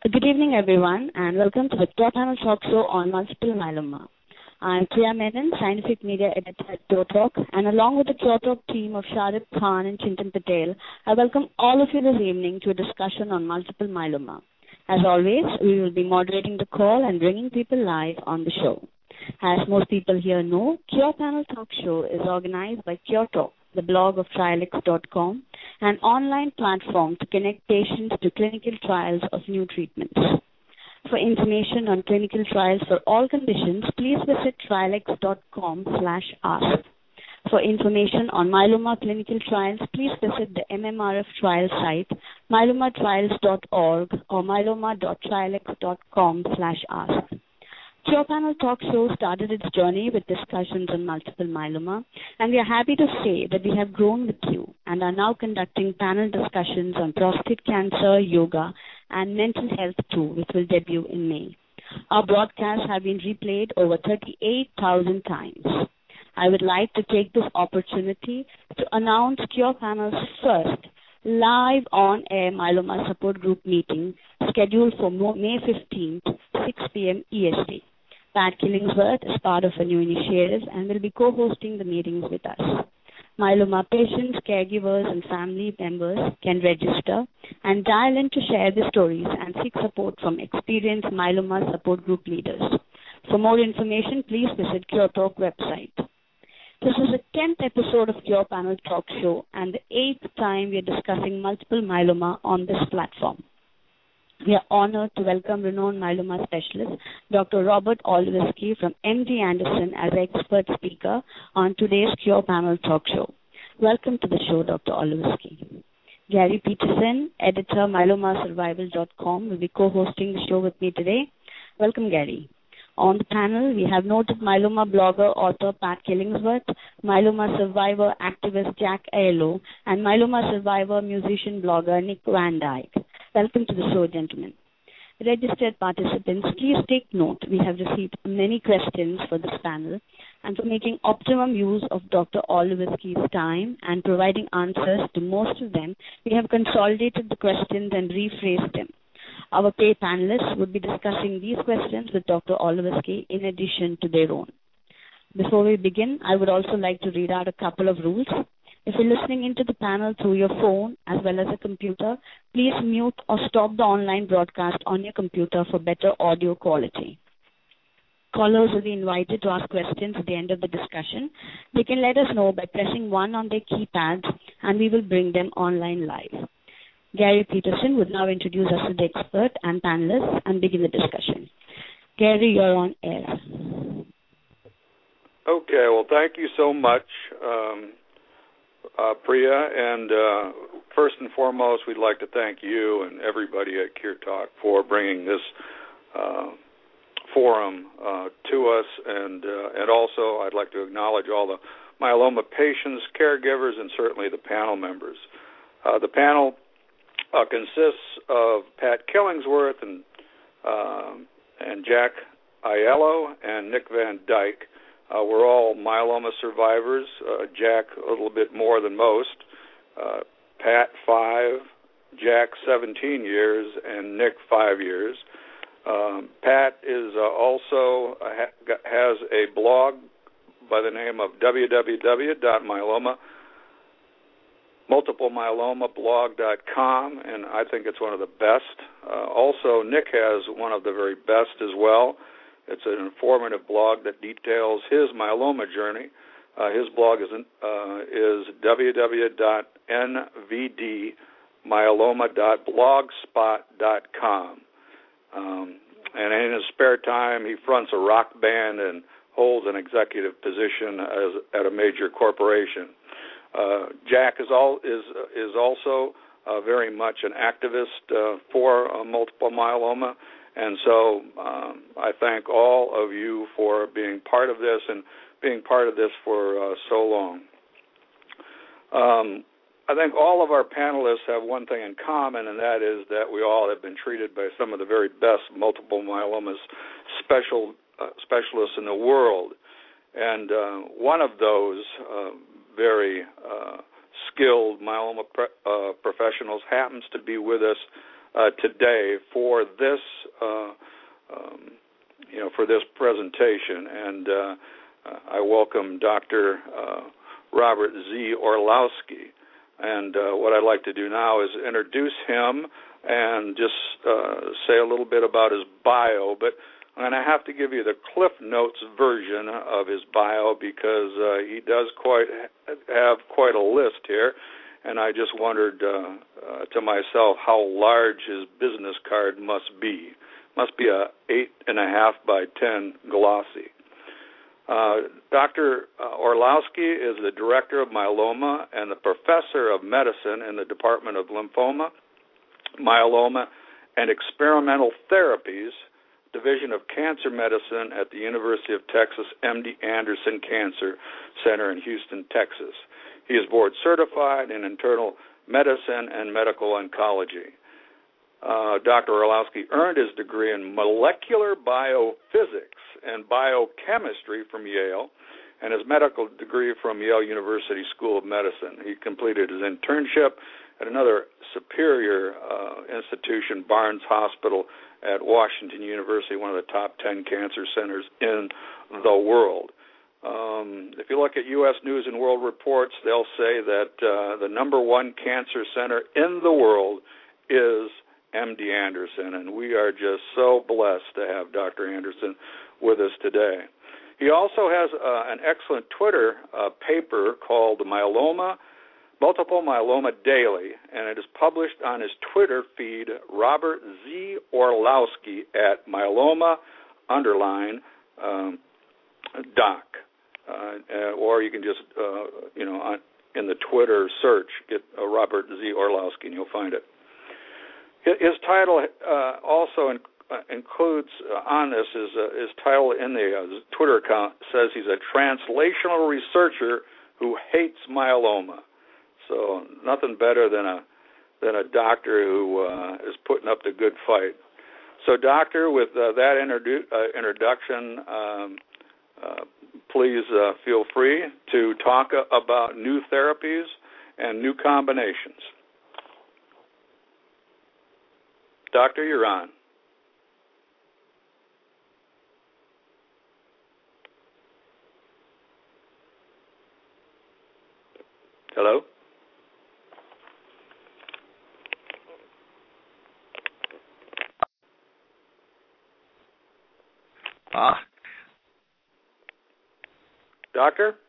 Good evening, everyone, and welcome to the Cure Panel Talk Show on multiple myeloma. I'm Priya Menon, Scientific Media Editor at Cure Talk, and along with the Cure Talk team of Shadib Khan and Chintan Patel, I welcome all of you this evening to a discussion on multiple myeloma. As always, we will be moderating the call and bringing people live on the show. As most people here know, Cure Panel Talk Show is organized by Cure Talk, the blog of Trialex.com, an online platform to connect patients to clinical trials of new treatments. For information on clinical trials for all conditions, please visit Trialex.com/ask. For information on myeloma clinical trials, please visit the MMRF trial site, myelomatrials.org or myeloma.trialex.com/ask. Cure Panel Talk Show started its journey with discussions on multiple myeloma, and we are happy to say that we have grown with you and are now conducting panel discussions on prostate cancer, yoga, and mental health too, which will debut in May. Our broadcasts have been replayed over 38,000 times. I would like to take this opportunity to announce Cure Panel's first live on-air myeloma support group meeting scheduled for May 15th, 6 p.m. EST. Pat Killingsworth is part of a new initiative and will be co-hosting the meetings with us. Myeloma patients, caregivers, and family members can register and dial in to share their stories and seek support from experienced myeloma support group leaders. For more information, please visit Cure Talk website. This is the 10th episode of Cure Panel Talk Show and the 8th time we are discussing multiple myeloma on this platform. We are honored to welcome renowned myeloma specialist Dr. Robert Olowski from MD Anderson as expert speaker on today's Cure Panel Talk Show. Welcome to the show, Dr. Olowski. Gary Peterson, editor myelomasurvival.com, will be co-hosting the show with me today. Welcome, Gary. On the panel, we have noted myeloma blogger, author Pat Killingsworth, myeloma survivor activist Jack Aiello, and myeloma survivor musician blogger Nick Van Dyke. Welcome to the show, gentlemen. Registered participants, please take note. We have received many questions for this panel, and for making optimum use of Dr. Olowski's time and providing answers to most of them, we have consolidated the questions and rephrased them. Our paid panelists would be discussing these questions with Dr. Olowski in addition to their own. Before we begin, I would also like to read out a couple of rules. If you're listening into the panel through your phone as well as a computer, please mute or stop the online broadcast on your computer for better audio quality. Callers will be invited to ask questions at the end of the discussion. They can let us know by pressing 1 on their keypads, and we will bring them online live. Gary Peterson would now introduce us to the expert and panelists and begin the discussion. Gary, you're on air. Okay, well, thank you so much, Priya, and first and foremost, we'd like to thank you and everybody at Cure Talk for bringing this forum to us, and also I'd like to acknowledge all the myeloma patients, caregivers, and certainly the panel members. The panel consists of Pat Killingsworth and Jack Aiello and Nick Van Dyke. We're all myeloma survivors. Jack a little bit more than most. Pat 5, Jack 17 years, and Nick 5 years. Pat is also has a blog by the name of www.multiplemyeloma.blog.com, and I think it's one of the best. Also, Nick has one of the very best as well. It's an informative blog that details his myeloma journey. His blog is www.nvdmyeloma.blogspot.com. And in his spare time, he fronts a rock band and holds an executive position at a major corporation. Jack is also very much an activist for multiple myeloma, and so I thank all of you for being part of this and being part of this for so long. I think all of our panelists have one thing in common, and that is that we all have been treated by some of the very best multiple myeloma specialists in the world. And one of those very skilled myeloma professionals happens to be with us today for this, for this presentation. And I welcome Dr. Robert Z. Orlowski. And what I'd like to do now is introduce him and just say a little bit about his bio. But I'm going to have to give you the Cliff Notes version of his bio because he does have quite a list here. And I just wondered to myself how large his business card must be. Must be a 8.5 by 10 glossy. Dr. Orlowski is the director of myeloma and the professor of medicine in the Department of Lymphoma, Myeloma, and Experimental Therapies, Division of Cancer Medicine at the University of Texas MD Anderson Cancer Center in Houston, Texas. He is board certified in internal medicine and medical oncology. Dr. Orlowski earned his degree in molecular biophysics and biochemistry from Yale and his medical degree from Yale University School of Medicine. He completed his internship at another superior institution, Barnes Hospital at Washington University, one of the top 10 cancer centers in the world. If you look at U.S. News and World Reports, they'll say that the number one cancer center in the world is MD Anderson, and we are just so blessed to have Dr. Anderson with us today. He also has an excellent Twitter paper called Multiple Myeloma Daily, and it is published on his Twitter feed, Robert Z. Orlowski at myeloma_doc. Or you can just, in the Twitter search, get Robert Z. Orlowski, and you'll find it. His title also includes on this, his title in the Twitter account says he's a translational researcher who hates myeloma. So nothing better than a doctor who is putting up the good fight. So, doctor, with that introduction, please feel free to talk about new therapies and new combinations. Doctor, you're on. Hello? Doctor?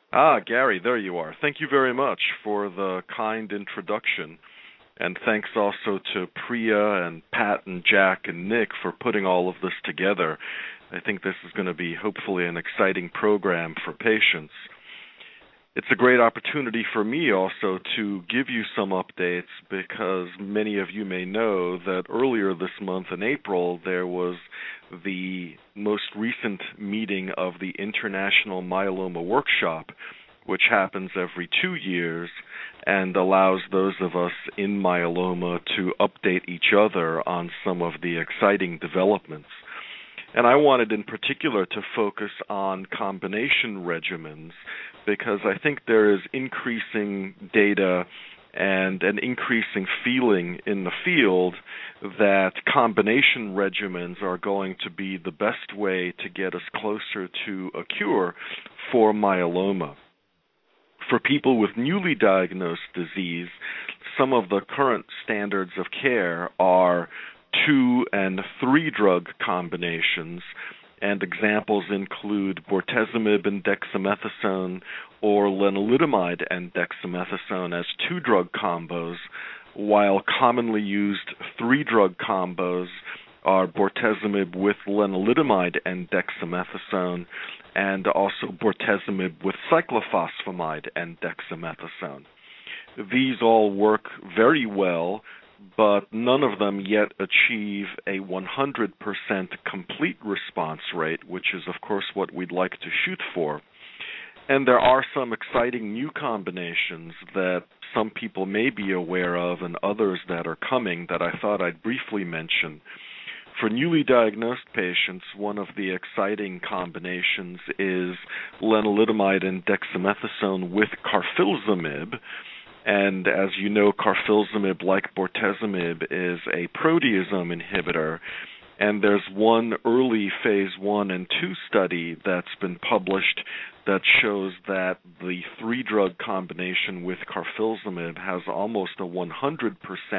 Gary, there you are. Thank you very much for the kind introduction. And thanks also to Priya and Pat and Jack and Nick for putting all of this together. I think this is going to be hopefully an exciting program for patients. It's a great opportunity for me also to give you some updates because many of you may know that earlier this month in April there was the most recent meeting of the International Myeloma Workshop, which happens every 2 years and allows those of us in myeloma to update each other on some of the exciting developments. And I wanted in particular to focus on combination regimens because I think there is increasing data and an increasing feeling in the field that combination regimens are going to be the best way to get us closer to a cure for myeloma. For people with newly diagnosed disease, some of the current standards of care are 2 and 3 drug combinations, and examples include bortezomib and dexamethasone or lenalidomide and dexamethasone as 2 drug combos, while commonly used 3 drug combos are bortezomib with lenalidomide and dexamethasone, and also bortezomib with cyclophosphamide and dexamethasone. These all work very well, but none of them yet achieve a 100% complete response rate, which is, of course, what we'd like to shoot for. And there are some exciting new combinations that some people may be aware of and others that are coming that I thought I'd briefly mention. For newly diagnosed patients, one of the exciting combinations is lenalidomide and dexamethasone with carfilzomib, And as you know, carfilzomib, like bortezomib, is a proteasome inhibitor. And there's one early phase 1 and 2 study that's been published that shows that the 3-drug combination with carfilzomib has almost a 100%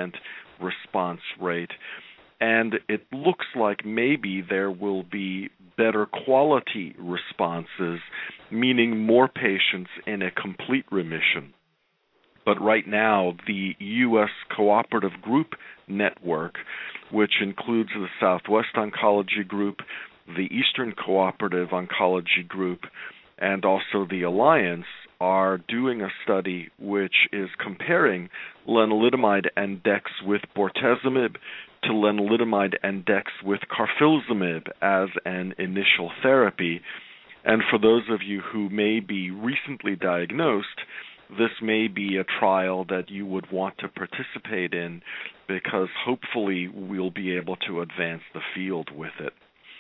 response rate. And it looks like maybe there will be better quality responses, meaning more patients in a complete remission. But right now, the U.S. Cooperative Group Network, which includes the Southwest Oncology Group, the Eastern Cooperative Oncology Group, and also the Alliance, are doing a study which is comparing lenalidomide and dex with bortezomib to lenalidomide and dex with carfilzomib as an initial therapy. And for those of you who may be recently diagnosed, this may be a trial that you would want to participate in because hopefully we'll be able to advance the field with it.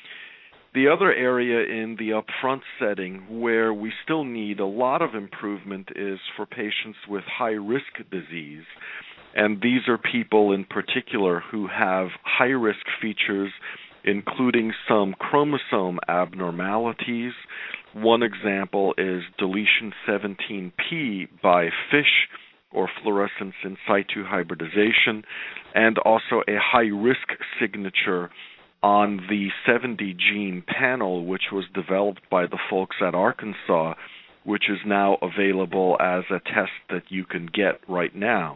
The other area in the upfront setting where we still need a lot of improvement is for patients with high-risk disease. And these are people in particular who have high-risk features, including some chromosome abnormalities. One example is deletion 17p by FISH, or fluorescence in situ hybridization, and also a high-risk signature on the 70 gene panel, which was developed by the folks at Arkansas, which is now available as a test that you can get right now.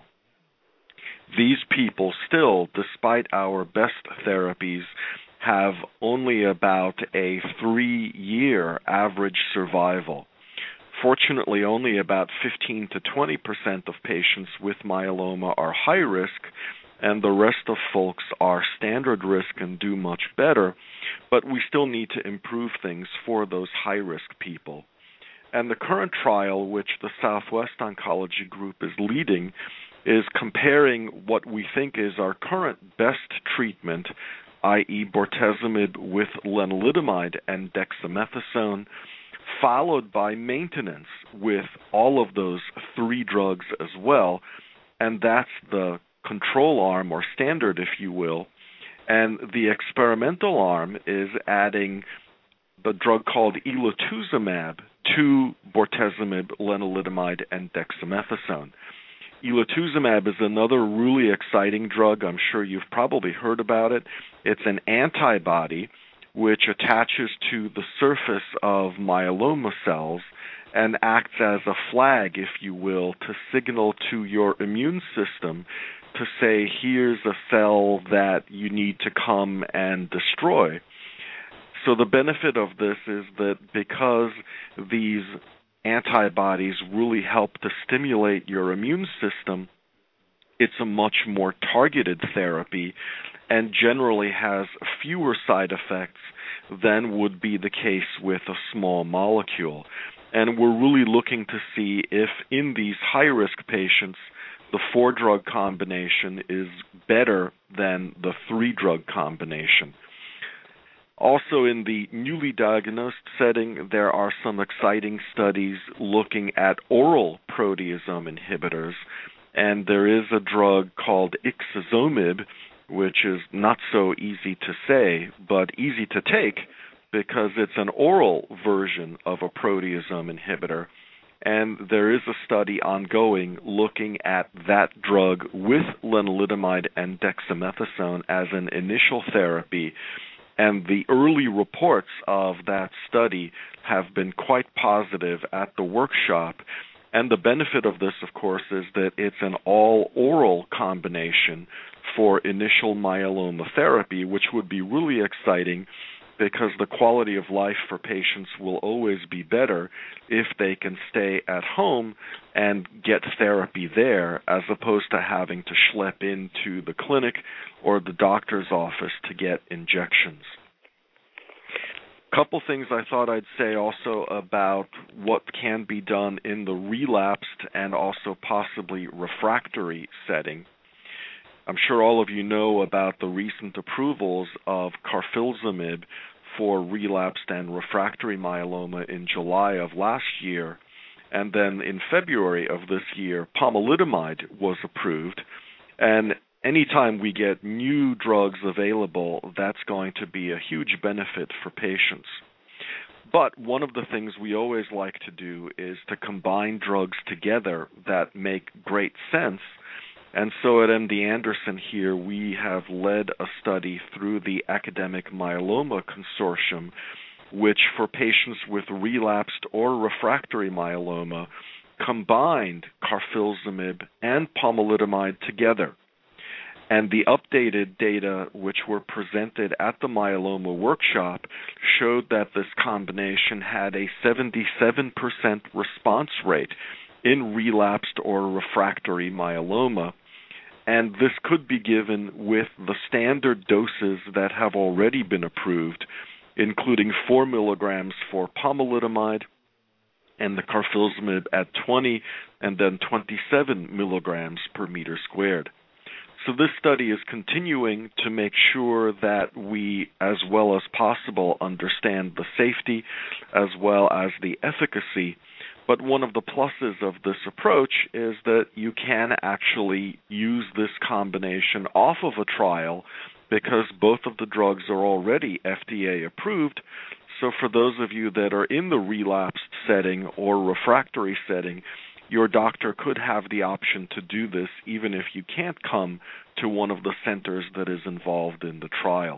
These people still, despite our best therapies, have only about a 3-year average survival. Fortunately, only about 15 to 20% of patients with myeloma are high risk, and the rest of folks are standard risk and do much better, but we still need to improve things for those high-risk people. And the current trial, which the Southwest Oncology Group is leading, is comparing what we think is our current best treatment, i.e. bortezomib with lenalidomide and dexamethasone, followed by maintenance with all of those 3 drugs as well, and that's the control arm, or standard, if you will. And the experimental arm is adding the drug called elotuzumab to bortezomib, lenalidomide, and dexamethasone. Elotuzumab is another really exciting drug. I'm sure you've probably heard about it. It's an antibody which attaches to the surface of myeloma cells and acts as a flag, if you will, to signal to your immune system to say, here's a cell that you need to come and destroy. So the benefit of this is that because these antibodies really help to stimulate your immune system, it's a much more targeted therapy and generally has fewer side effects than would be the case with a small molecule. And we're really looking to see if in these high-risk patients, the 4-drug combination is better than the 3-drug combination. Also, in the newly diagnosed setting, there are some exciting studies looking at oral proteasome inhibitors, and there is a drug called ixazomib, which is not so easy to say, but easy to take because it's an oral version of a proteasome inhibitor. And there is a study ongoing looking at that drug with lenalidomide and dexamethasone as an initial therapy. And the early reports of that study have been quite positive at the workshop. And the benefit of this, of course, is that it's an all-oral combination for initial myeloma therapy, which would be really exciting because the quality of life for patients will always be better if they can stay at home and get therapy there as opposed to having to schlep into the clinic or the doctor's office to get injections. A couple things I thought I'd say also about what can be done in the relapsed and also possibly refractory setting. I'm sure all of you know about the recent approvals of carfilzomib for relapsed and refractory myeloma in July of last year. And then in February of this year, pomalidomide was approved. And anytime we get new drugs available, that's going to be a huge benefit for patients. But one of the things we always like to do is to combine drugs together that make great sense. And so at MD Anderson here, we have led a study through the Academic Myeloma Consortium, which for patients with relapsed or refractory myeloma combined carfilzomib and pomalidomide together. And the updated data which were presented at the myeloma workshop showed that this combination had a 77% response rate in relapsed or refractory myeloma. And this could be given with the standard doses that have already been approved, including 4 milligrams for pomalidomide and the carfilzomib at 20 and then 27 milligrams per meter squared. So this study is continuing to make sure that we, as well as possible, understand the safety as well as the efficacy. But one of the pluses of this approach is that you can actually use this combination off of a trial because both of the drugs are already FDA approved. So for those of you that are in the relapsed setting or refractory setting, your doctor could have the option to do this even if you can't come to one of the centers that is involved in the trial.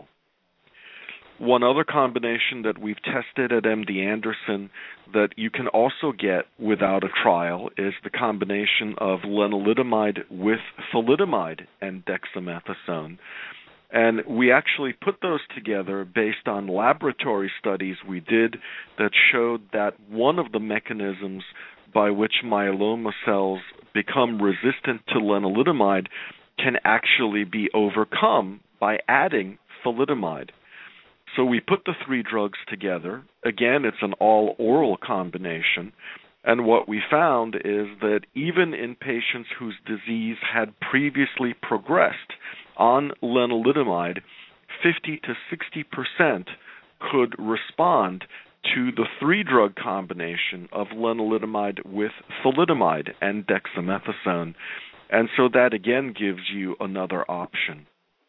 One other combination that we've tested at MD Anderson that you can also get without a trial is the combination of lenalidomide with thalidomide and dexamethasone. And we actually put those together based on laboratory studies we did that showed that one of the mechanisms by which myeloma cells become resistant to lenalidomide can actually be overcome by adding thalidomide. So we put the three drugs together. Again, it's an all-oral combination. And what we found is that even in patients whose disease had previously progressed on lenalidomide, 50 to 60% could respond to the three-drug combination of lenalidomide with thalidomide and dexamethasone. And so that, again, gives you another option.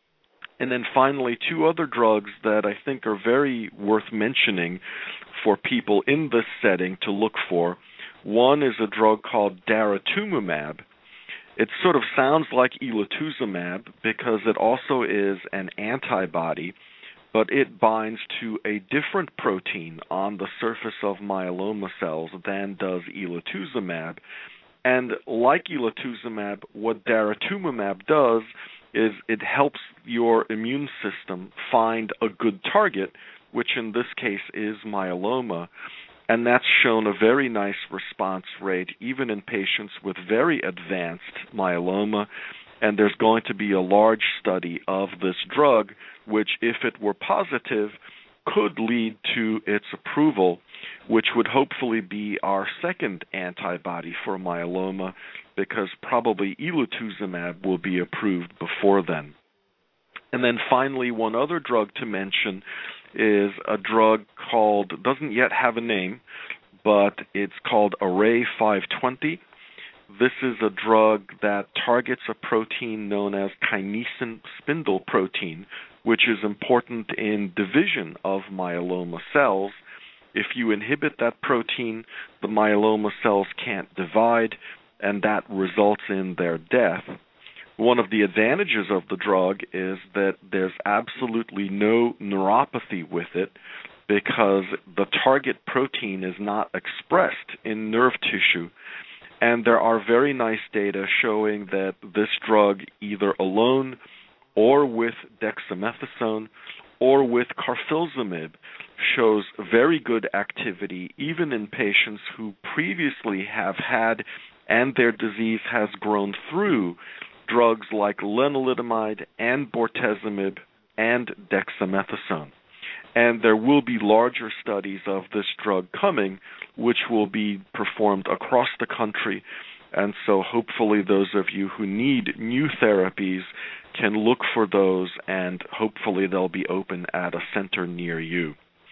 And then finally, two other drugs that I think are very worth mentioning for people in this setting to look for. One is a drug called daratumumab. It sort of sounds like elotuzumab because it also is an antibody, but it binds to a different protein on the surface of myeloma cells than does elotuzumab. And like elotuzumab, what daratumumab does is it helps your immune system find a good target, which in this case is myeloma. And that's shown a very nice response rate even in patients with very advanced myeloma. And there's going to be a large study of this drug, which, if it were positive, could lead to its approval, which would hopefully be our second antibody for myeloma, because probably elotuzumab will be approved before then. And then finally, one other drug to mention is a drug called, doesn't yet have a name, but it's called Array 520. This is a drug that targets a protein known as kinesin spindle protein, which is important in division of myeloma cells. If you inhibit that protein, the myeloma cells can't divide, and that results in their death. One of the advantages of the drug is that there's absolutely no neuropathy with it because the target protein is not expressed in nerve tissue. And there are very nice data showing that this drug, either alone or with dexamethasone or with carfilzomib, shows very good activity even in patients who previously have had and their disease has grown through drugs like lenalidomide and bortezomib and dexamethasone. And there will be larger studies of this drug coming, which will be performed across the country. And so hopefully those of you who need new therapies can look for those, and hopefully they'll be open at a center near you.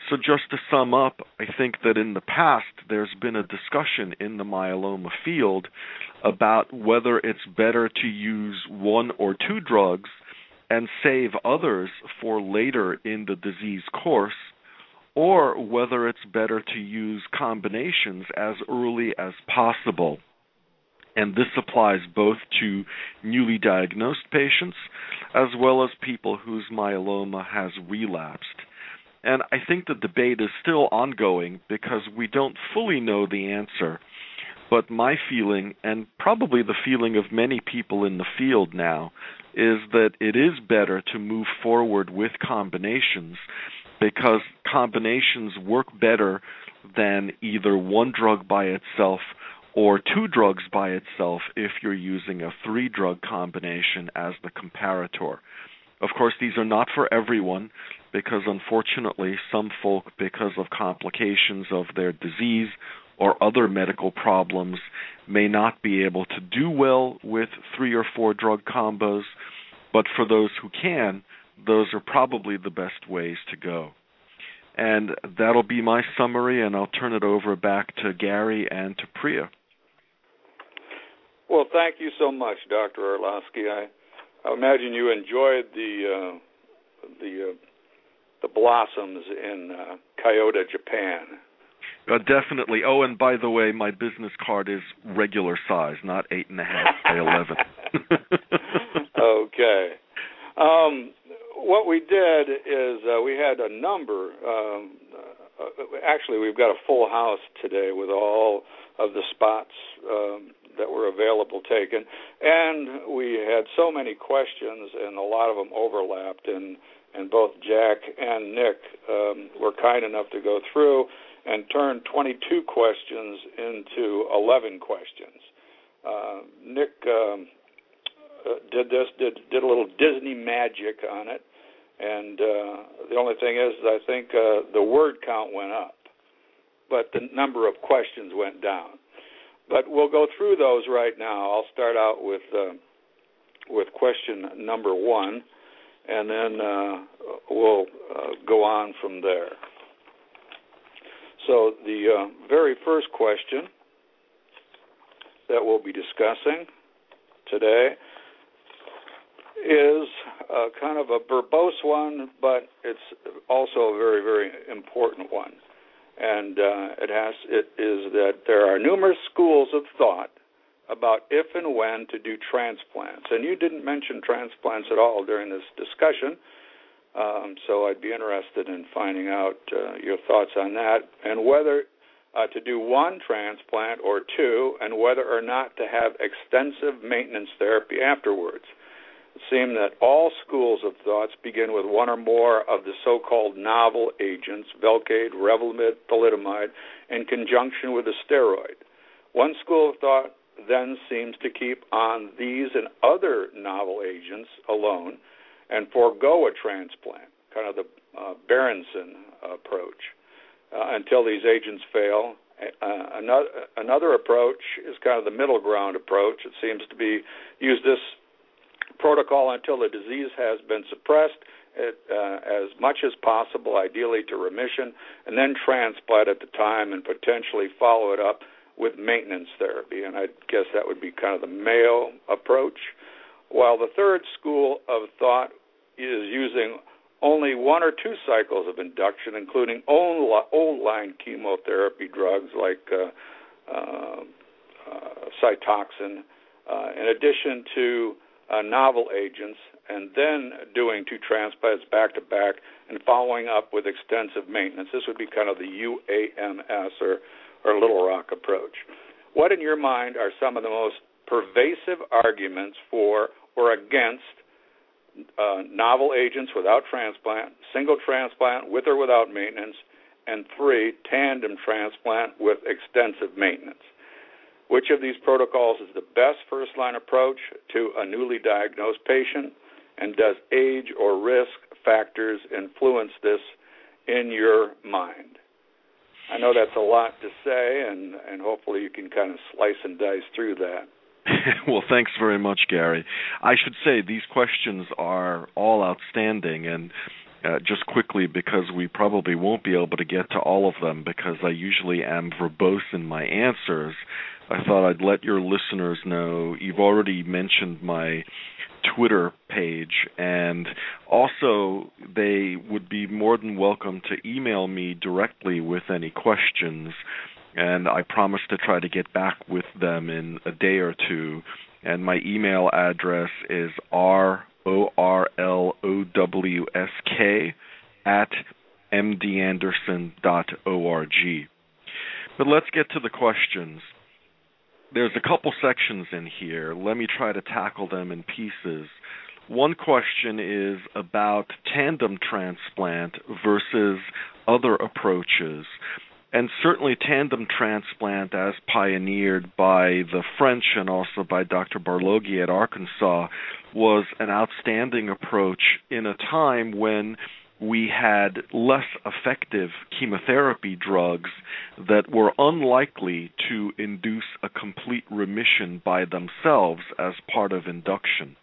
So just to sum up, I think that in the past there's been a discussion in the myeloma field about whether it's better to use one or two drugs and save others for later in the disease course, or whether it's better to use combinations as early as possible. And this applies both to newly diagnosed patients as well as people whose myeloma has relapsed. And I think the debate is still ongoing because we don't fully know the answer. But my feeling, and probably the feeling of many people in the field now, is that it is better to move forward with combinations because combinations work better than either one drug by itself or two drugs by itself if you're using a three-drug combination as the comparator. Of course, these are not for everyone because, unfortunately, some folk, because of complications of their disease or other medical problems, may not be able to do well with 3 or 4 drug combos, but for those who can, those are probably the best ways to go. And that'll be my summary, and I'll turn it over back to Gary and to Priya. Well, thank you so much, Dr. Orlowski. I imagine you enjoyed the blossoms in Kyoto, Japan. Definitely. Oh, and by the way, my business card is regular size, not 8.5 by 11. Okay. What we did is we had a number. Actually, we've got a full house today with all of the spots that were available taken, and we had so many questions, and a lot of them overlapped, and both Jack and Nick were kind enough to go through and turn 22 questions into 11 questions. Nick did a little Disney magic on it, and the only thing is, I think the word count went up, but the number of questions went down. But we'll go through those right now. I'll start out with question number 1, and then we'll go on from there. So the very first question that we'll be discussing today is kind of a verbose one, but it's also a very, very important one. And it is that there are numerous schools of thought about if and when to do transplants. And you didn't mention transplants at all during this discussion, so I'd be interested in finding out your thoughts on that, and whether to do one transplant or two, and whether or not to have extensive maintenance therapy afterwards. It seems that all schools of thoughts begin with one or more of the so-called novel agents, Velcade, Revlimid, thalidomide, in conjunction with a steroid. One school of thought then seems to keep on these and other novel agents alone and forego a transplant, kind of the Berenson approach, until these agents fail. Another approach is kind of the middle ground approach. It seems to be use this protocol until the disease has been suppressed as much as possible, ideally to remission, and then transplant at the time and potentially follow it up with maintenance therapy. And I guess that would be kind of the Mayo approach. While the third school of thought is using only 1 or 2 cycles of induction, including old-line chemotherapy drugs like Cytoxan, in addition to novel agents, and then doing 2 transplants back-to-back and following up with extensive maintenance. This would be kind of the UAMS or Little Rock approach. What, in your mind, are some of the most pervasive arguments for or against novel agents without transplant, single transplant with or without maintenance, and 3, tandem transplant with extensive maintenance? Which of these protocols is the best first-line approach to a newly diagnosed patient, and does age or risk factors influence this in your mind? I know that's a lot to say, and hopefully you can kind of slice and dice through that. Well, thanks very much, Gary. I should say these questions are all outstanding, and just quickly, because we probably won't be able to get to all of them because I usually am verbose in my answers, I thought I'd let your listeners know. You've already mentioned my Twitter page, and also they would be more than welcome to email me directly with any questions, and I promise to try to get back with them in a day or two. And my email address is RORLOWSK@mdanderson.org. But let's get to the questions. There's a couple sections in here. Let me try to tackle them in pieces. One question is about tandem transplant versus other approaches. And certainly tandem transplant, as pioneered by the French and also by Dr. Barloghi at Arkansas, was an outstanding approach in a time when we had less effective chemotherapy drugs that were unlikely to induce a complete remission by themselves as part of induction.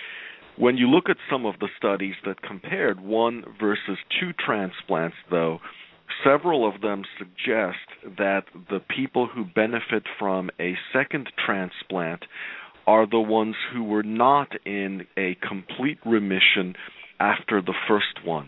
When you look at some of the studies that compared 1 versus 2 transplants, though, several of them suggest that the people who benefit from a second transplant are the ones who were not in a complete remission after the first one.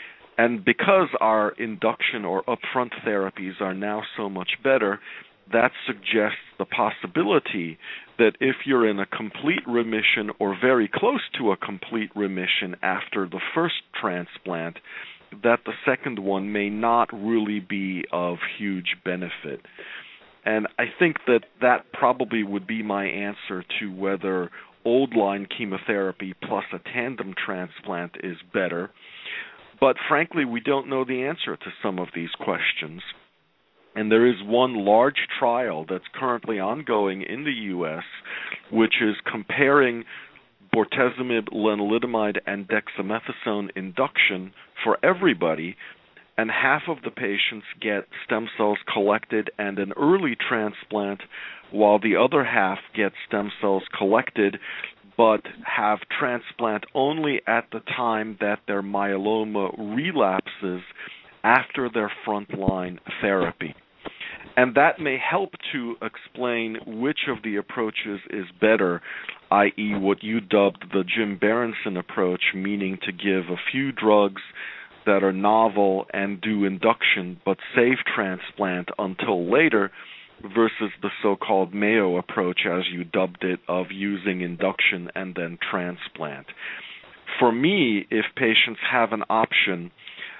And because our induction or upfront therapies are now so much better, that suggests the possibility that if you're in a complete remission or very close to a complete remission after the first transplant, that the second one may not really be of huge benefit. And I think that that probably would be my answer to whether old-line chemotherapy plus a tandem transplant is better. But frankly, we don't know the answer to some of these questions. And there is one large trial that's currently ongoing in the U.S., which is comparing bortezomib, lenalidomide, and dexamethasone induction for everybody, and half of the patients get stem cells collected and an early transplant, while the other half get stem cells collected but have transplant only at the time that their myeloma relapses after their frontline therapy. And that may help to explain which of the approaches is better, i.e. what you dubbed the Jim Berenson approach, meaning to give a few drugs that are novel and do induction but save transplant until later, versus the so-called Mayo approach, as you dubbed it, of using induction and then transplant. For me, if patients have an option,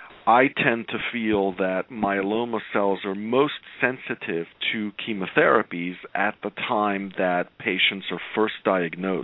I tend to feel that myeloma cells are most sensitive to chemotherapies at the time that patients are first diagnosed,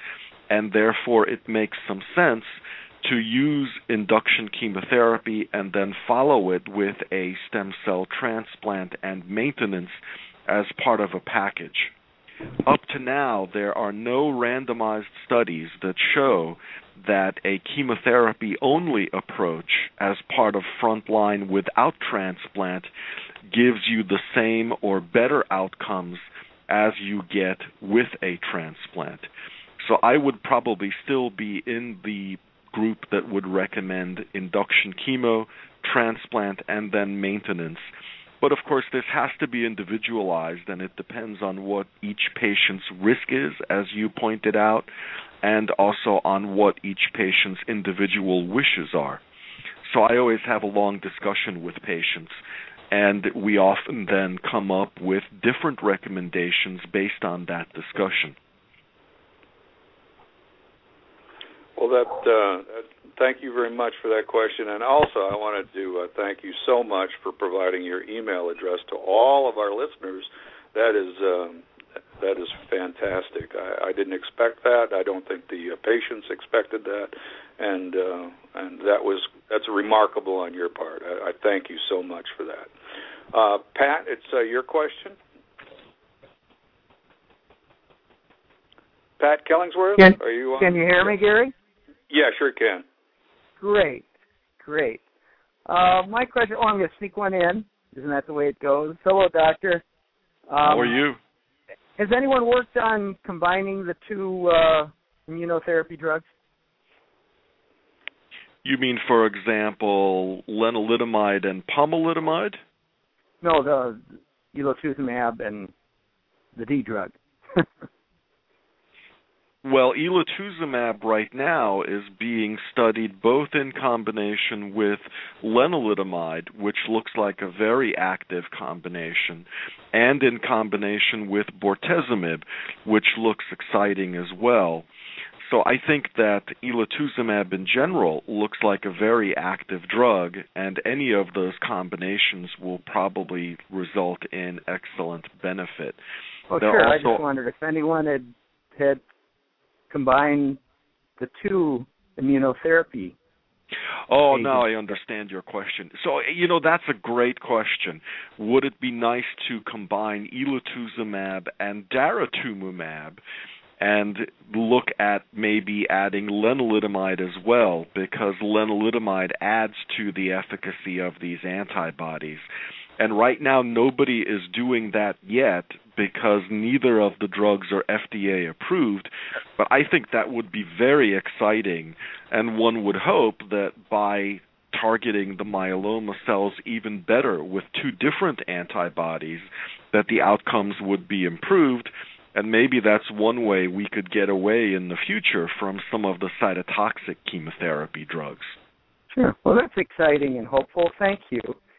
and therefore it makes some sense to use induction chemotherapy and then follow it with a stem cell transplant and maintenance as part of a package. Up to now, there are no randomized studies that show that a chemotherapy-only approach as part of frontline without transplant gives you the same or better outcomes as you get with a transplant. So I would probably still be in the group that would recommend induction chemo, transplant, and then maintenance. But of course, this has to be individualized, and it depends on what each patient's risk is, as you pointed out, and also on what each patient's individual wishes are. So I always have a long discussion with patients, and we often then come up with different recommendations based on that discussion. Well, thank you very much for that question. And also, I wanted to thank you so much for providing your email address to all of our listeners. That is fantastic. I didn't expect that. I don't think the patients expected that, and that's remarkable on your part. I thank you so much for that. Pat, it's your question. Pat Kellingsworth, are you on? Can you hear me, Gary? Yeah, sure can. Great. My question, I'm going to sneak one in. Isn't that the way it goes? Hello, doctor. How are you? Has anyone worked on combining the two immunotherapy drugs? You mean, for example, lenalidomide and pomalidomide? No, the elotuzumab and the D drug. Well, elotuzumab right now is being studied both in combination with lenalidomide, which looks like a very active combination, and in combination with bortezomib, which looks exciting as well. So I think that elotuzumab in general looks like a very active drug, and any of those combinations will probably result in excellent benefit. Oh, sure. I just wondered if anyone had combined the two immunotherapy. Oh, agents. now I understand your question. So, that's a great question. Would it be nice to combine elotuzumab and daratumumab and look at maybe adding lenalidomide as well, because lenalidomide adds to the efficacy of these antibodies. And right now, nobody is doing that yet because neither of the drugs are FDA approved. But I think that would be very exciting, and one would hope that by targeting the myeloma cells even better with two different antibodies, that the outcomes would be improved. And maybe that's one way we could get away in the future from some of the cytotoxic chemotherapy drugs. Sure. Well, that's exciting and hopeful. Thank you.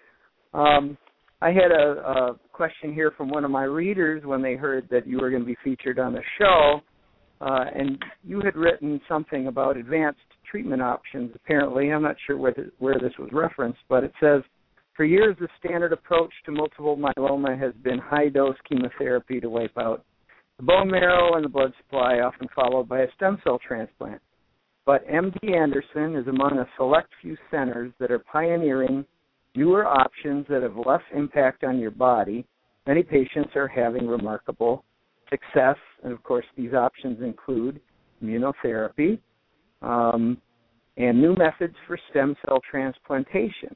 I had a question here from one of my readers when they heard that you were going to be featured on the show, and you had written something about advanced treatment options, apparently. I'm not sure where this was referenced, but it says, for years the standard approach to multiple myeloma has been high-dose chemotherapy to wipe out the bone marrow and the blood supply, often followed by a stem cell transplant. But MD Anderson is among a select few centers that are pioneering newer options that have less impact on your body. Many patients are having remarkable success, and of course these options include immunotherapy and new methods for stem cell transplantation.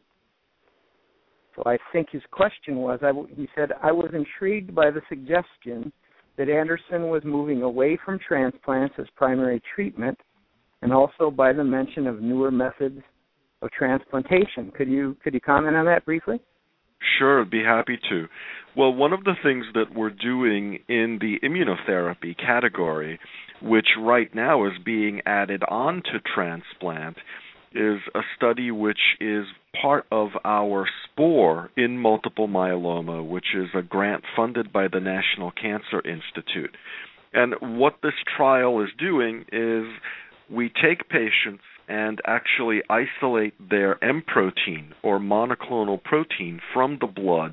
So I think his question was, he said, I was intrigued by the suggestion that Anderson was moving away from transplants as primary treatment, and also by the mention of newer methods of transplantation. Could you comment on that briefly? Sure, I'd be happy to. Well, one of the things that we're doing in the immunotherapy category, which right now is being added on to transplant, is a study which is part of our SPORE in multiple myeloma, which is a grant funded by the National Cancer Institute. And what this trial is doing is we take patients and actually isolate their M protein or monoclonal protein from the blood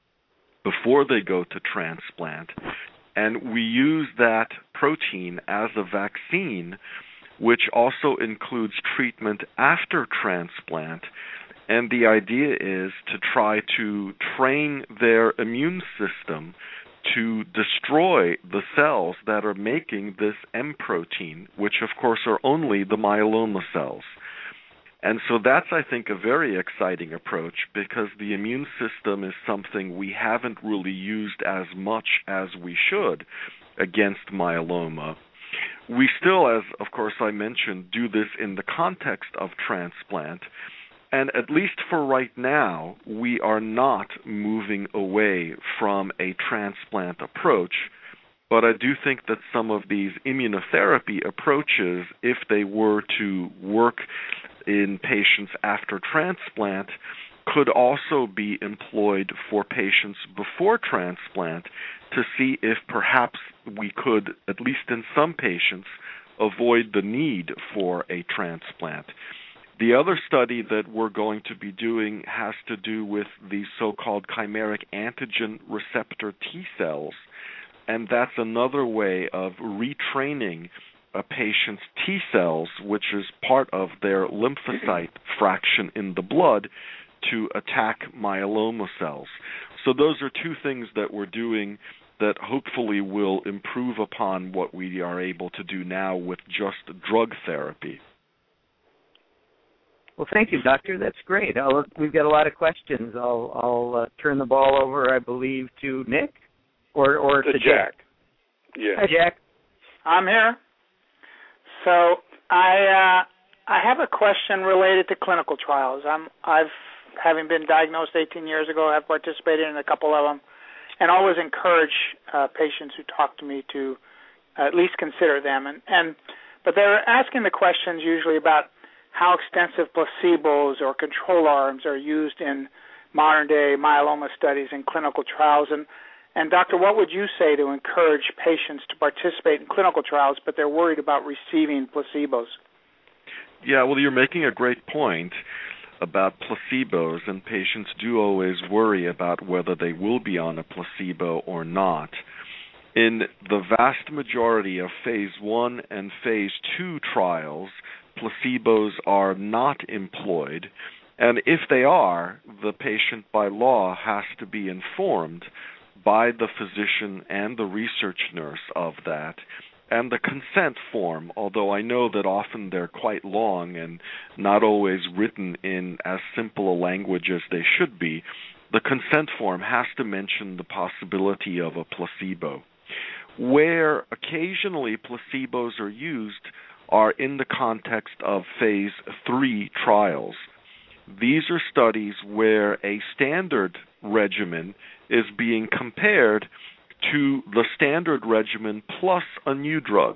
before they go to transplant, and we use that protein as a vaccine, which also includes treatment after transplant. And the idea is to try to train their immune system to destroy the cells that are making this M protein, which of course are only the myeloma cells. And so that's, I think, a very exciting approach, because the immune system is something we haven't really used as much as we should against myeloma. We still, as of course I mentioned, do this in the context of transplant. And at least for right now, we are not moving away from a transplant approach. But I do think that some of these immunotherapy approaches, if they were to work in patients after transplant, could also be employed for patients before transplant to see if perhaps we could, at least in some patients, avoid the need for a transplant. The other study that we're going to be doing has to do with the so-called chimeric antigen receptor T cells, and that's another way of retraining a patient's T cells, which is part of their lymphocyte fraction in the blood, to attack myeloma cells. So those are two things that we're doing that hopefully will improve upon what we are able to do now with just drug therapy. Well, thank you, Doctor. That's great. We've got a lot of questions. I'll turn the ball over, I believe, to Nick or to Jack. Yeah. Hi, Jack. I'm here. So I I have a question related to clinical trials. Having been diagnosed 18 years ago, I've participated in a couple of them, and always encourage patients who talk to me to at least consider them. But they're asking the questions usually about how extensive placebos or control arms are used in modern-day myeloma studies and clinical trials. And Doctor, what would you say to encourage patients to participate in clinical trials, but they're worried about receiving placebos? Yeah, well, you're making a great point about placebos, and patients do always worry about whether they will be on a placebo or not. In the vast majority of Phase 1 and Phase 2 trials, placebos are not employed, and if they are, the patient by law has to be informed by the physician and the research nurse of that. And the consent form, although I know that often they're quite long and not always written in as simple a language as they should be, the consent form has to mention the possibility of a placebo. Where occasionally placebos are used are in the context of Phase 3 trials. These are studies where a standard regimen is being compared to the standard regimen plus a new drug.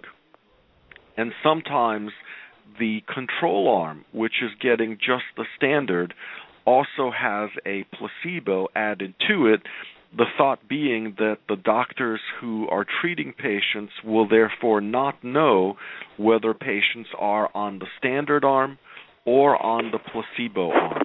And sometimes the control arm, which is getting just the standard, also has a placebo added to it, the thought being that the doctors who are treating patients will therefore not know whether patients are on the standard arm or on the placebo arm.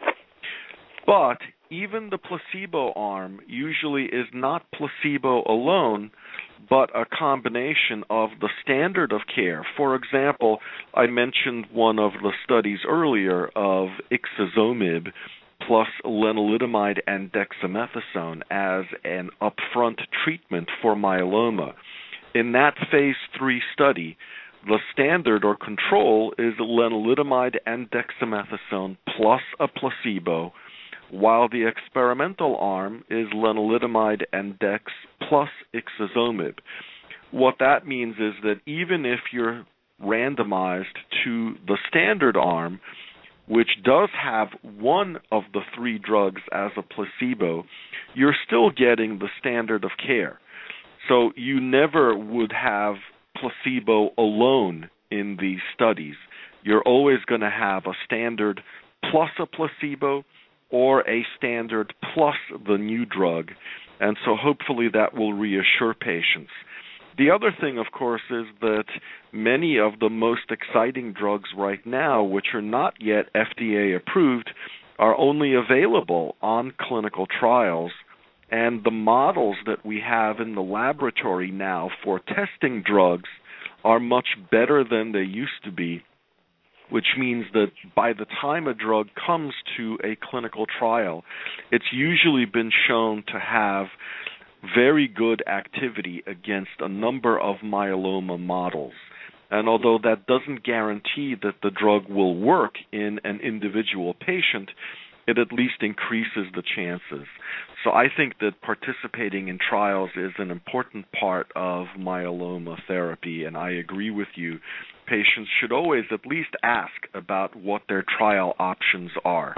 But even the placebo arm usually is not placebo alone, but a combination of the standard of care. For example, I mentioned one of the studies earlier of ixazomib plus lenalidomide and dexamethasone as an upfront treatment for myeloma. In that Phase 3 study, the standard or control is lenalidomide and dexamethasone plus a placebo, while the experimental arm is lenalidomide and dex plus ixazomib. What that means is that even if you're randomized to the standard arm, which does have one of the 3 drugs as a placebo, you're still getting the standard of care. So you never would have placebo alone in these studies. You're always going to have a standard plus a placebo or a standard plus the new drug, and so hopefully that will reassure patients. The other thing, of course, is that many of the most exciting drugs right now, which are not yet FDA approved, are only available on clinical trials, and the models that we have in the laboratory now for testing drugs are much better than they used to be, which means that by the time a drug comes to a clinical trial, it's usually been shown to have very good activity against a number of myeloma models. And although that doesn't guarantee that the drug will work in an individual patient, it at least increases the chances. So I think that participating in trials is an important part of myeloma therapy, and I agree with you. Patients should always at least ask about what their trial options are.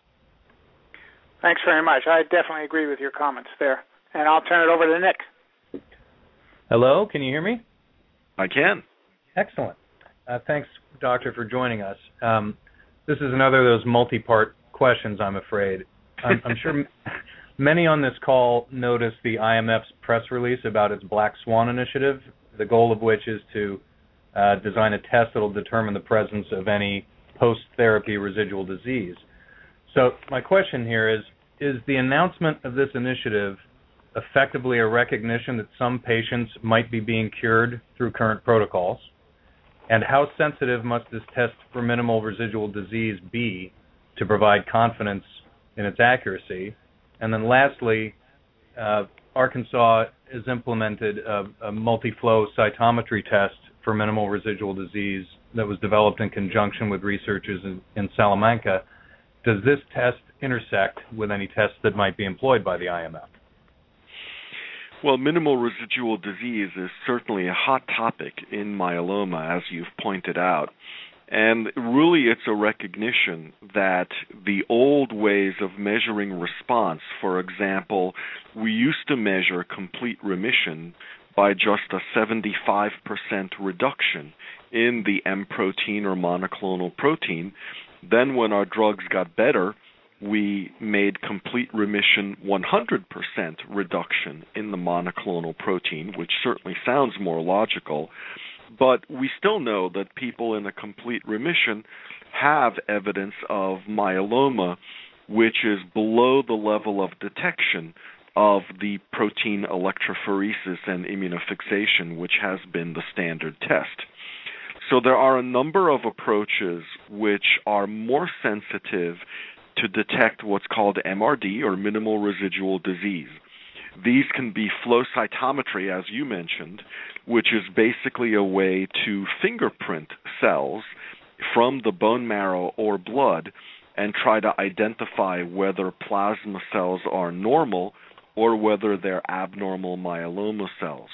Thanks very much. I definitely agree with your comments there. And I'll turn it over to Nick. Hello, can you hear me? I can. Excellent. Thanks, Doctor, for joining us. This is another of those multi-part questions, I'm afraid. I'm sure many on this call noticed the IMF's press release about its Black Swan initiative, the goal of which is to design a test that will determine the presence of any post-therapy residual disease. So my question here is the announcement of this initiative effectively a recognition that some patients might be being cured through current protocols? And how sensitive must this test for minimal residual disease be to provide confidence in its accuracy? And then lastly, Arkansas has implemented a multi-flow cytometry test for minimal residual disease that was developed in conjunction with researchers in Salamanca. Does this test intersect with any tests that might be employed by the IMF? Well, minimal residual disease is certainly a hot topic in myeloma, as you've pointed out. And really, it's a recognition that the old ways of measuring response, for example, we used to measure complete remission by just a 75% reduction in the M protein or monoclonal protein. Then when our drugs got better, we made complete remission 100% reduction in the monoclonal protein, which certainly sounds more logical. But we still know that people in a complete remission have evidence of myeloma, which is below the level of detection of the protein electrophoresis and immunofixation, which has been the standard test. So there are a number of approaches which are more sensitive to detect what's called MRD, or minimal residual disease. These can be flow cytometry, as you mentioned, which is basically a way to fingerprint cells from the bone marrow or blood and try to identify whether plasma cells are normal or whether they're abnormal myeloma cells.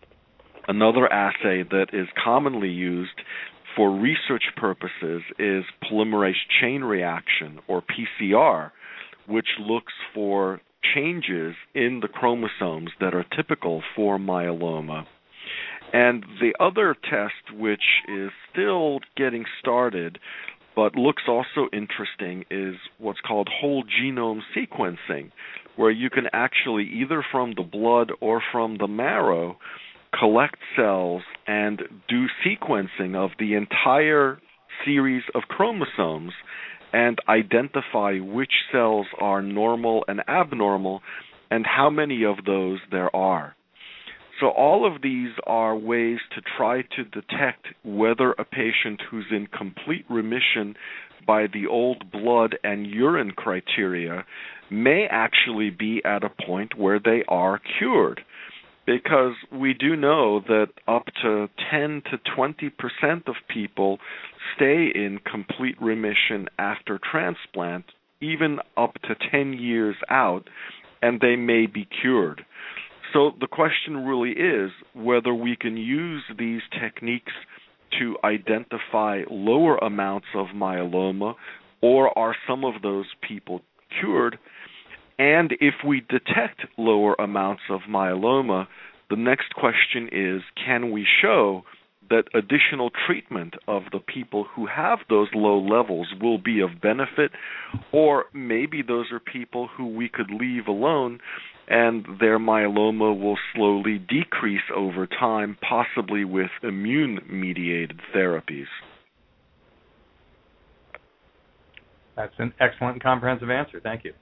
Another assay that is commonly used for research purposes is polymerase chain reaction, or PCR, which looks for changes in the chromosomes that are typical for myeloma. And the other test, which is still getting started but looks also interesting, is what's called whole genome sequencing, where you can actually, either from the blood or from the marrow, collect cells and do sequencing of the entire series of chromosomes and identify which cells are normal and abnormal and how many of those there are. So all of these are ways to try to detect whether a patient who's in complete remission by the old blood and urine criteria may actually be at a point where they are cured. Because we do know that up to 10 to 20% of people stay in complete remission after transplant, even up to 10 years out, and they may be cured. So the question really is whether we can use these techniques to identify lower amounts of myeloma, or are some of those people cured? And if we detect lower amounts of myeloma, the next question is, can we show that additional treatment of the people who have those low levels will be of benefit, or maybe those are people who we could leave alone and their myeloma will slowly decrease over time, possibly with immune-mediated therapies. That's an excellent and comprehensive answer. Thank you.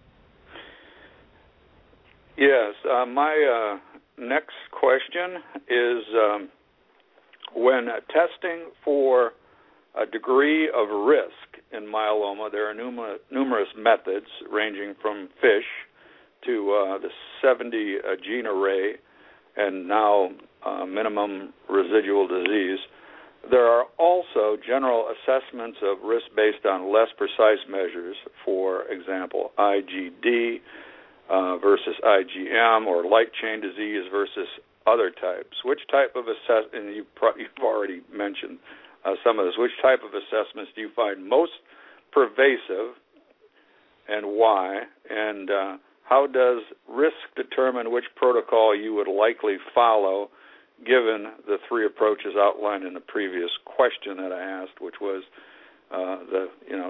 Yes, my next question is, when testing for a degree of risk in myeloma, there are numerous methods ranging from FISH to the 70 gene array and now minimum residual disease. There are also general assessments of risk based on less precise measures, for example, IgD versus IgM, or light chain disease versus other types. Which type of assessment, and you've already mentioned some of this, which type of assessments do you find most pervasive and why? And how does risk determine which protocol you would likely follow, given the three approaches outlined in the previous question that I asked, which was the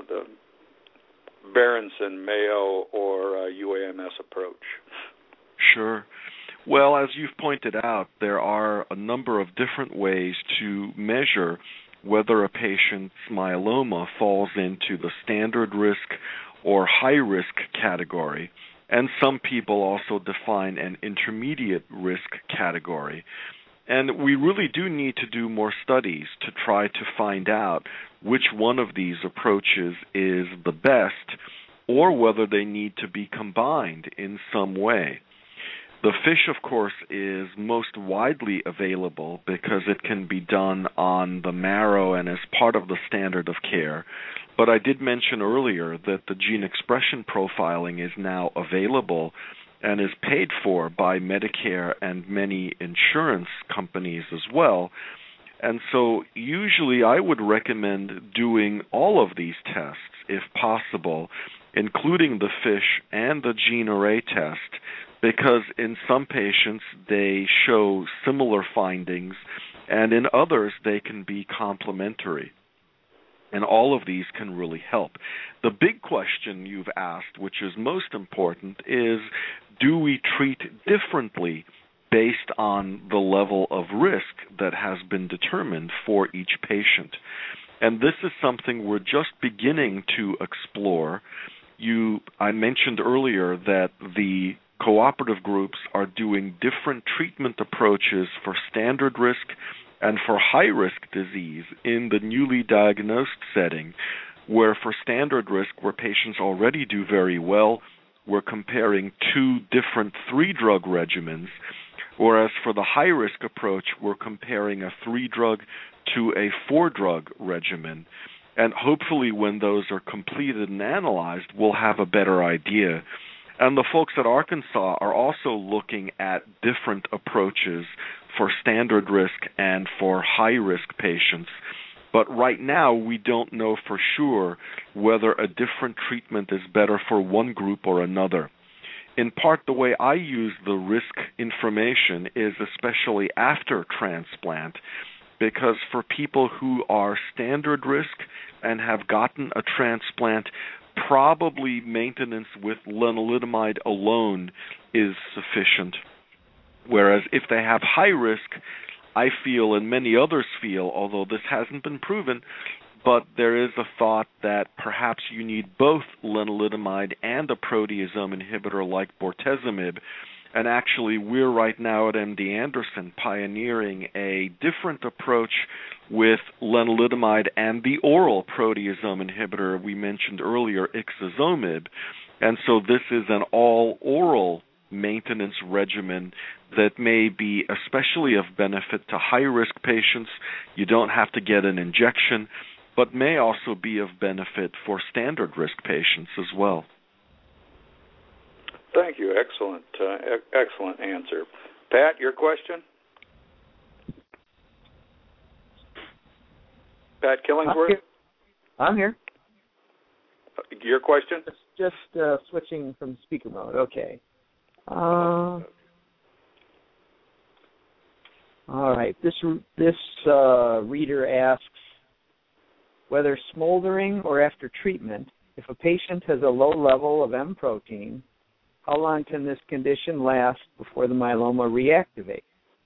Berenson, Mayo, or UAMS approach? Sure. Well, as you've pointed out, there are a number of different ways to measure whether a patient's myeloma falls into the standard risk or high risk category. And some people also define an intermediate risk category. And we really do need to do more studies to try to find out which one of these approaches is the best, or whether they need to be combined in some way. The FISH, of course, is most widely available because it can be done on the marrow and as part of the standard of care. But I did mention earlier that the gene expression profiling is now available and is paid for by Medicare and many insurance companies as well. And so usually I would recommend doing all of these tests if possible, including the FISH and the gene array test, because in some patients they show similar findings, and in others they can be complementary. And all of these can really help. The big question you've asked, which is most important, is do we treat differently based on the level of risk that has been determined for each patient? And this is something we're just beginning to explore. I mentioned earlier that the cooperative groups are doing different treatment approaches for standard risk and for high-risk disease in the newly diagnosed setting, where for standard risk, where patients already do very well, we're comparing 2 different 3-drug regimens, whereas for the high-risk approach, we're comparing a 3-drug to a 4-drug regimen. And hopefully when those are completed and analyzed, we'll have a better idea. And the folks at Arkansas are also looking at different approaches for standard risk and for high-risk patients. But right now, we don't know for sure whether a different treatment is better for one group or another. In part, the way I use the risk information is especially after transplant, because for people who are standard risk and have gotten a transplant, probably maintenance with lenalidomide alone is sufficient. Whereas if they have high risk, I feel, and many others feel, although this hasn't been proven, but there is a thought that perhaps you need both lenalidomide and a proteasome inhibitor like bortezomib. And actually, we're right now at MD Anderson pioneering a different approach with lenalidomide and the oral proteasome inhibitor we mentioned earlier, ixazomib. And so this is an all-oral maintenance regimen that may be especially of benefit to high-risk patients. You don't have to get an injection, but may also be of benefit for standard risk patients as well. Thank you. Excellent. Excellent answer. Pat, your question? Pat Killingsworth? I'm here. Your question? Just switching from speaker mode. Okay. All right. This reader asks whether smoldering or after treatment, if a patient has a low level of M protein, how long can this condition last before the myeloma reactivates?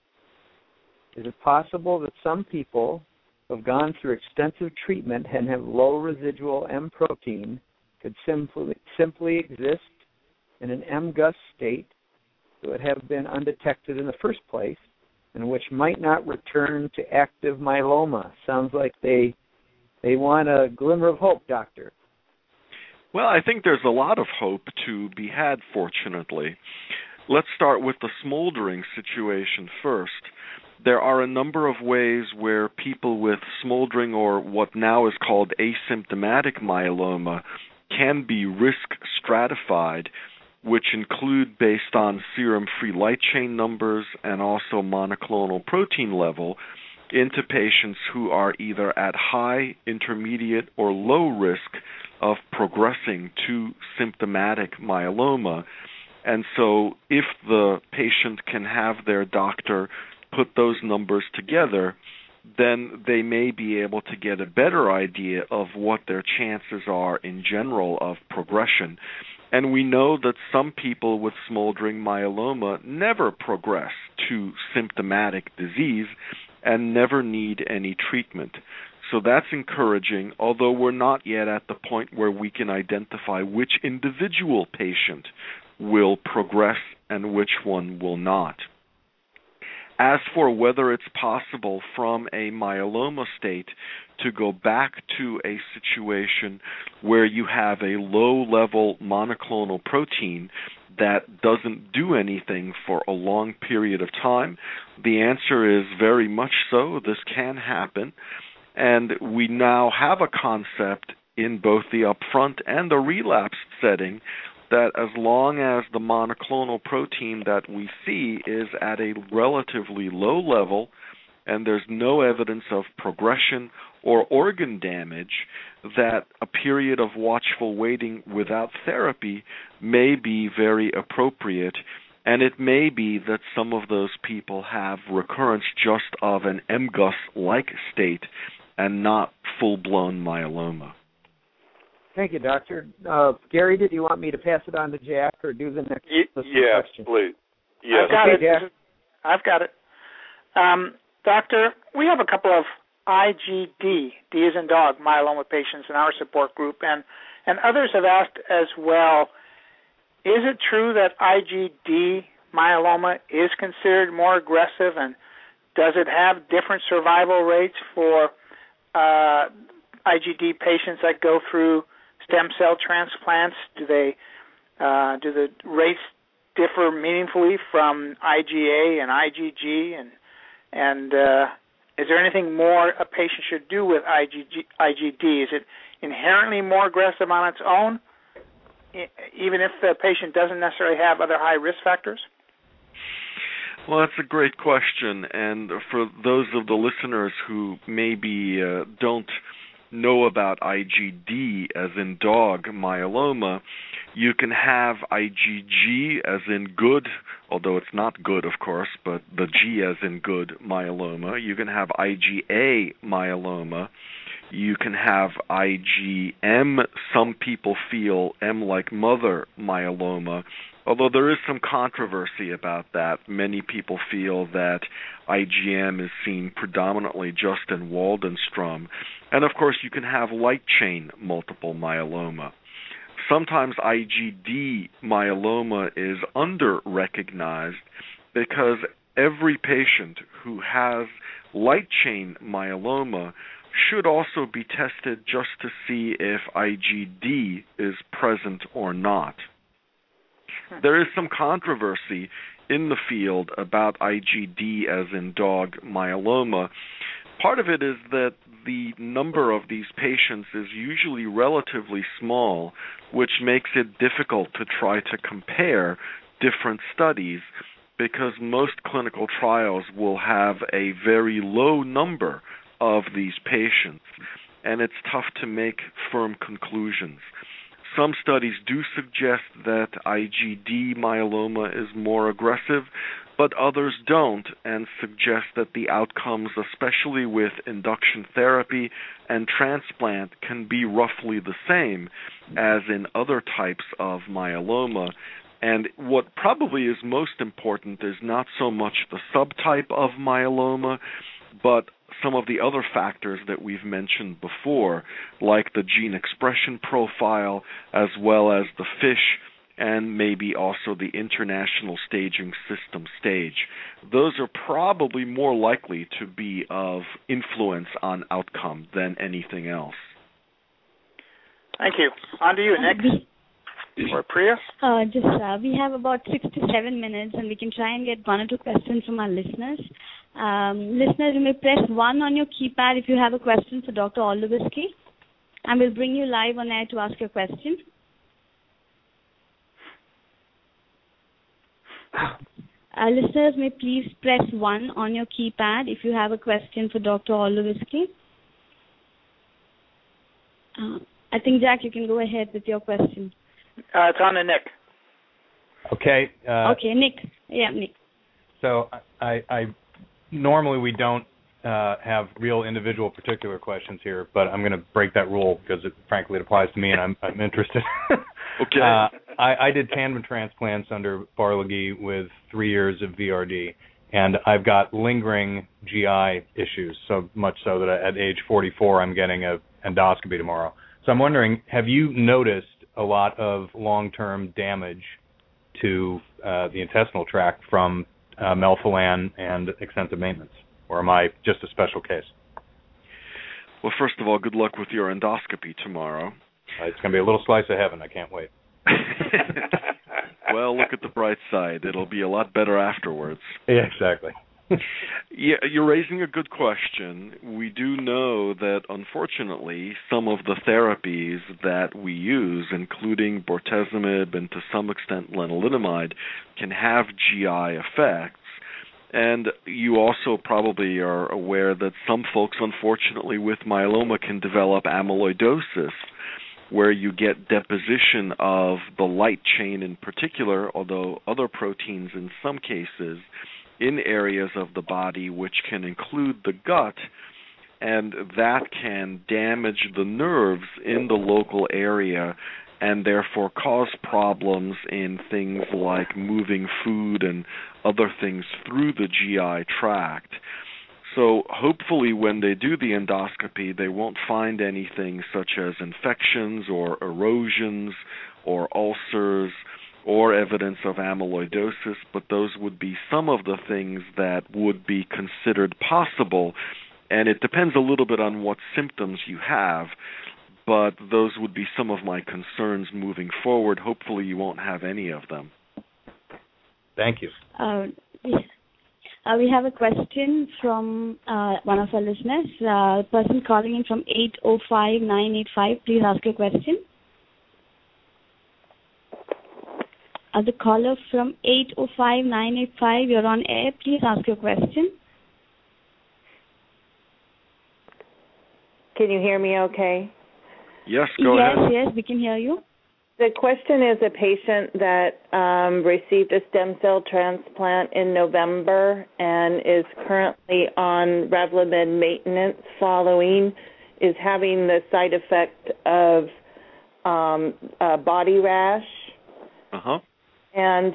Is it possible that some people who have gone through extensive treatment and have low residual M protein could simply exist in an MGUS state that would have been undetected in the first place and which might not return to active myeloma? Sounds like they want a glimmer of hope, doctor. Well, I think there's a lot of hope to be had, fortunately. Let's start with the smoldering situation first. There are a number of ways where people with smoldering, or what now is called asymptomatic myeloma, can be risk stratified, which include based on serum free light chain numbers and also monoclonal protein level, into patients who are either at high, intermediate, or low risk of progressing to symptomatic myeloma. And so if the patient can have their doctor put those numbers together, then they may be able to get a better idea of what their chances are in general of progression. And we know that some people with smoldering myeloma never progress to symptomatic disease and never need any treatment. So that's encouraging, although we're not yet at the point where we can identify which individual patient will progress and which one will not. As for whether it's possible from a myeloma state to go back to a situation where you have a low-level monoclonal protein that doesn't do anything for a long period of time, the answer is very much so. This can happen. And we now have a concept in both the upfront and the relapse setting that as long as the monoclonal protein that we see is at a relatively low level and there's no evidence of progression or organ damage, that a period of watchful waiting without therapy may be very appropriate, and it may be that some of those people have recurrence just of an MGUS-like state and not full-blown myeloma. Thank you, Doctor. Gary, did you want me to pass it on to Jack or do the next yes, question? Please. Yes. I've got it. Doctor, we have a couple of IGD, D as in dog, myeloma patients in our support group, and others have asked as well, is it true that IGD myeloma is considered more aggressive, and does it have different survival rates for IGD patients that go through stem cell transplants? Do the rates differ meaningfully from IgA and IgG, and is there anything more a patient should do with IGD? Is it inherently more aggressive on its own, even if the patient doesn't necessarily have other high risk factors? Well, that's a great question, and for those of the listeners who maybe don't know about IGD, as in dog myeloma, you can have IgG as in good, although it's not good, of course, but the G as in good myeloma. You can have IgA myeloma. You can have IgM, some people feel M like mother myeloma, although there is some controversy about that. Many people feel that IgM is seen predominantly just in Waldenstrom. And of course, you can have light chain multiple myeloma. Sometimes IGD myeloma is under-recognized because every patient who has light chain myeloma should also be tested just to see if IGD is present or not. There is some controversy in the field about IGD as in dog myeloma. Part of it is that the number of these patients is usually relatively small, which makes it difficult to try to compare different studies because most clinical trials will have a very low number of these patients, and it's tough to make firm conclusions. Some studies do suggest that IGD myeloma is more aggressive, but others don't, and suggest that the outcomes, especially with induction therapy and transplant, can be roughly the same as in other types of myeloma. And what probably is most important is not so much the subtype of myeloma, but some of the other factors that we've mentioned before, like the gene expression profile, as well as the FISH, and maybe also the International Staging System stage. Those are probably more likely to be of influence on outcome than anything else. Thank you. On to you, Nick. Or Priya? We have about 6 to 7 minutes, and we can try and get 1 or 2 questions from our listeners. Listeners, you may press 1 on your keypad if you have a question for Dr. Olubisky, and we'll bring you live on air to ask your question. Listeners may please press 1 on your keypad if you have a question for Dr. Olubisky. I think, Jack, you can go ahead with your question. It's on to Nick. Okay. Okay, Nick. Yeah, Nick. So I normally we don't have real individual particular questions here, but I'm going to break that rule because frankly it applies to me and I'm interested. Okay. I did tandem transplants under Barlaghi with 3 years of VRD, and I've got lingering GI issues, so much so that at age 44 I'm getting an endoscopy tomorrow. So I'm wondering, have you noticed a lot of long-term damage to the intestinal tract from melphalan and extensive maintenance, or am I just a special case? Well, first of all, good luck with your endoscopy tomorrow. It's going to be a little slice of heaven. I can't wait. Well, look at the bright side. It'll be a lot better afterwards. Yeah, exactly. Yeah, you're raising a good question. We do know that, unfortunately, some of the therapies that we use, including bortezomib and to some extent lenalidomide, can have GI effects. And you also probably are aware that some folks, unfortunately, with myeloma can develop amyloidosis, where you get deposition of the light chain in particular, although other proteins in some cases, in areas of the body which can include the gut, and that can damage the nerves in the local area and therefore cause problems in things like moving food and other things through the GI tract. So hopefully when they do the endoscopy, they won't find anything such as infections or erosions or ulcers or evidence of amyloidosis, but those would be some of the things that would be considered possible. And it depends a little bit on what symptoms you have, but those would be some of my concerns moving forward. Hopefully you won't have any of them. Thank you. We have a question from one of our listeners. Person calling in from 805-985. Please ask your question. The caller from 805-985, you're on air. Please ask your question. Can you hear me okay? Yes, go ahead. Yes, we can hear you. The question is a patient that received a stem cell transplant in November and is currently on Revlimid maintenance following, is having the side effect of a body rash. Uh-huh. And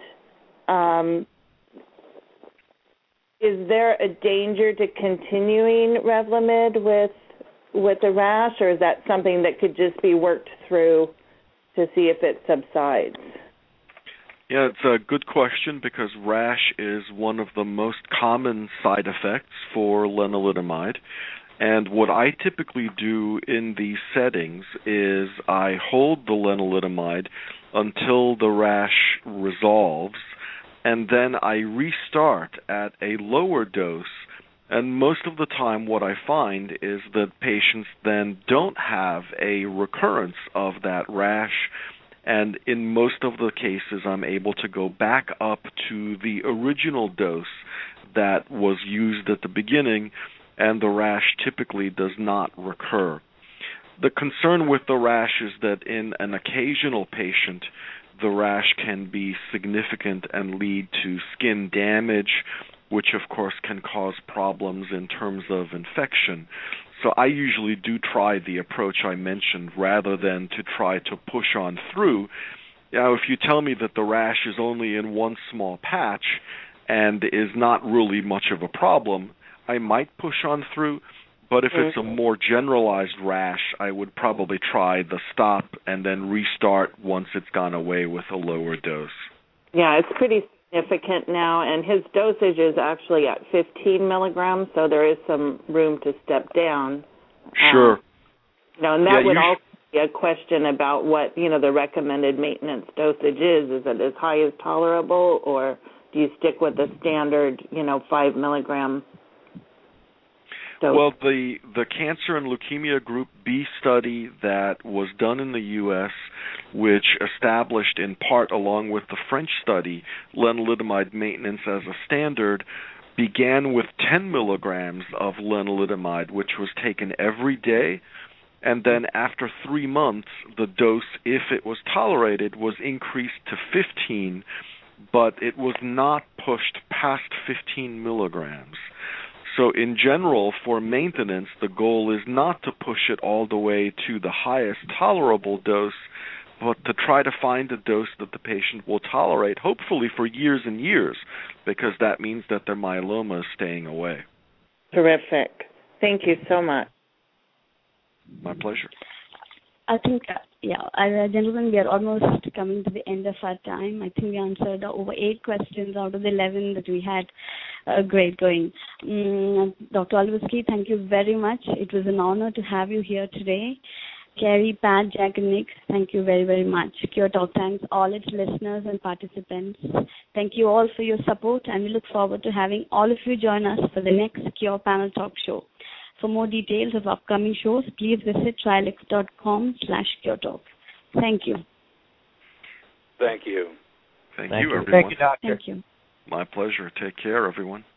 is there a danger to continuing Revlimid with the rash, or is that something that could just be worked through to see if it subsides? Yeah, it's a good question because rash is one of the most common side effects for lenalidomide. And what I typically do in these settings is I hold the lenalidomide until the rash resolves, and then I restart at a lower dose. And most of the time what I find is that patients then don't have a recurrence of that rash, and in most of the cases I'm able to go back up to the original dose that was used at the beginning, and the rash typically does not recur. The concern with the rash is that in an occasional patient, the rash can be significant and lead to skin damage, which of course can cause problems in terms of infection. So I usually do try the approach I mentioned rather than to try to push on through. Now, if you tell me that the rash is only in one small patch and is not really much of a problem, I might push on through. But if it's a more generalized rash, I would probably try the stop and then restart once it's gone away with a lower dose. Yeah, it's pretty significant now, and his dosage is actually at 15 milligrams, so there is some room to step down. Sure. And that would also be a question about what, the recommended maintenance dosage is. Is it as high as tolerable, or do you stick with the standard, 5 milligram dose? Well, the Cancer and Leukemia Group B study that was done in the U.S., which established in part along with the French study lenalidomide maintenance as a standard, began with 10 milligrams of lenalidomide, which was taken every day, and then after 3 months, the dose, if it was tolerated, was increased to 15, but it was not pushed past 15 milligrams. So in general, for maintenance, the goal is not to push it all the way to the highest tolerable dose, but to try to find a dose that the patient will tolerate, hopefully for years and years, because that means that their myeloma is staying away. Terrific. Thank you so much. My pleasure. I think, gentlemen, we are almost coming to the end of our time. I think we answered over 8 questions out of the 11 that we had. Great going. Dr. Olowski, thank you very much. It was an honor to have you here today. Carrie, Pat, Jack, and Nick, thank you very, very much. Cure Talk thanks all its listeners and participants. Thank you all for your support, and we look forward to having all of you join us for the next Cure Panel Talk Show. For more details of upcoming shows, please visit trilix.com/curetalk. Thank you. Thank you. Thank you, everyone. Thank you, Doctor. Thank you. My pleasure. Take care, everyone.